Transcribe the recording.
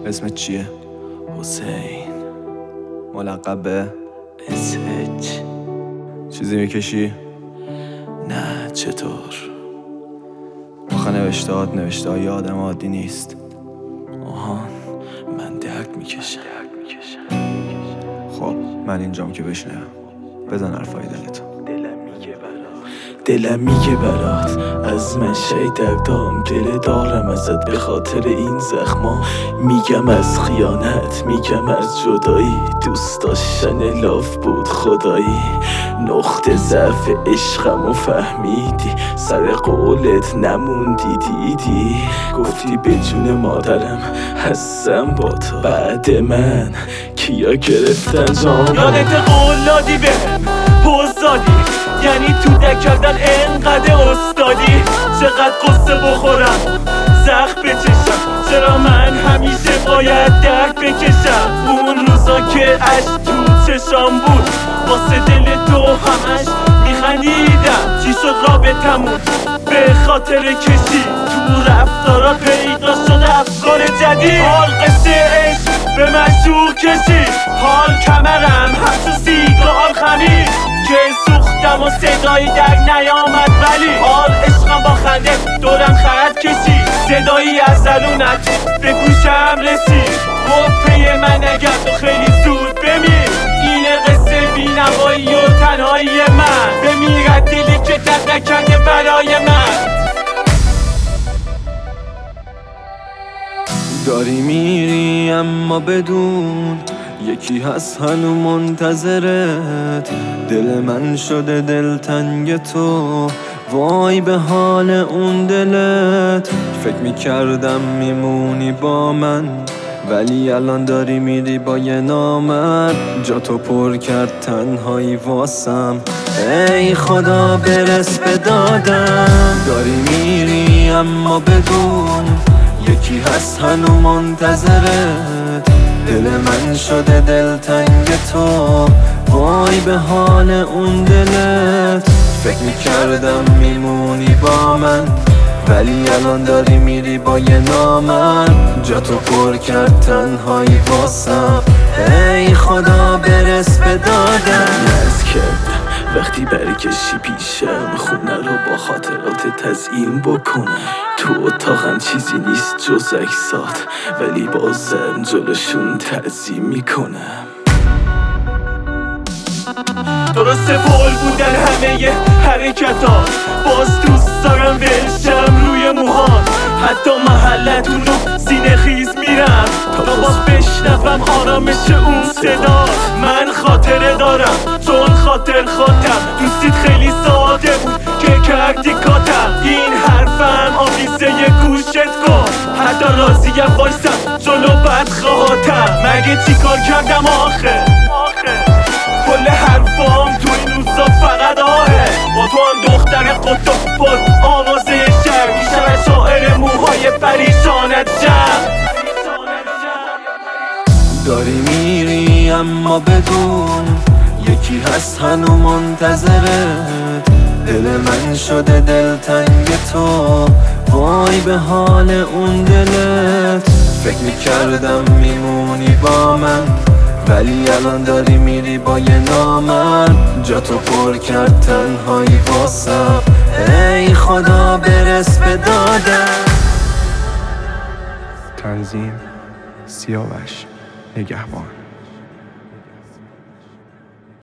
اسمت چیه؟ حسین. ملقب به SH. چیزی میکشی؟ نه چطور؟ آخه نوشته های آدم عادی نیست. آهان من درد میکشم. خب من اینجام که بشنوم. بزن حرفای دلتو. دلم میگه برات از من شیدر دام، دل دارم ازت به خاطر این زخما. میگم از خیانت، میگم از جدایی، دوست داشتن لاف بود خدایی. نقطه ضعف عشقمو فهمیدی، سر قولت نموندی دیدی. گفتی به جون مادرم هستم با تو، بعد من کیا گرفتن جام. یادت قول دادی بهم پوز دادی، یعنی تو دک کردن انقدر استادی. چقدر قصه بخورم زخم بچشم، چرا من همیشه باید درد بکشم. اون روزا که عشق تو چشام بود، واسه دل تو همش میخندیدم. چی شد رابطمون به خاطر کشی، تو رفتارا پیدا شد افکار جدید. حال قصه عشق به مشروع کشی، حال کمرم همچون سیگار خمید که سوختم و صدایی در نیامد. ولی حال عشقم با خنده دورم خرد کشی، صدایی از زلونت به گوشم رسید. پی من اگر تو خیلی زود بمیر، اینه قصه بینوایی و تنهایی من. بمیرد دلی که درد نکرده برای من. داری میری اما بدون یکی هست هنو منتظرت. دل من شده دلتنگ تو، وای به حال اون دلت. فکر میکردم میمونی با من، ولی الان داری میری با یه نامرد. جا تو پر کرد تنهایی واسم، ای خدا برس به دادم. داری میری اما بدون یکی هست هنو منتظرت. دل من شده دلتنگ تو، وای به حال اون دلت. فکر میکردم میمونی با من، ولی الان داری میری با یه نامرد. جا تو پر کرد تنهایی واسم، ای خدا برس به دادم. نرس کردم وقتی برگشتی پیشم، خونه رو با خاطرات تزیین بکنم. تو اتاقم چیزی نیست جز عکسات، ولی بازم جلوشون تعظیم میکنم. درسته فول بودن همه حرکتات، باز دوست دارم بشم روی موهات. حتی محلتون رو سینه خیز میرم تا باز بشنوم آرامش اون صدا. من خاطره دارم چون خاطر خاطم، دوستیت خیلی ساده بود که کردی کاتم. این حرفم آویزه گوشت کن، حتی راضیم وایسم جلو بدخواهاتم. مگه چی کار کردم آخه؟ کل حرفام تو این روزا فقط آهه. با تو هم دختر قطب پر آوازه شهر، میشم شاعر موهای پریشانت جمع. داری میری اما بدون یکی هست هنو منتظرت. دل من شده دلتنگ تو، وای به حال اون دلت. فکر میکردم میمونی با من، ولی الان داری میری با یه نامرد. جا تو پر کرد تنهایی واسم، ای خدا برس به دادم. تنظیم سیاوش نگهبان.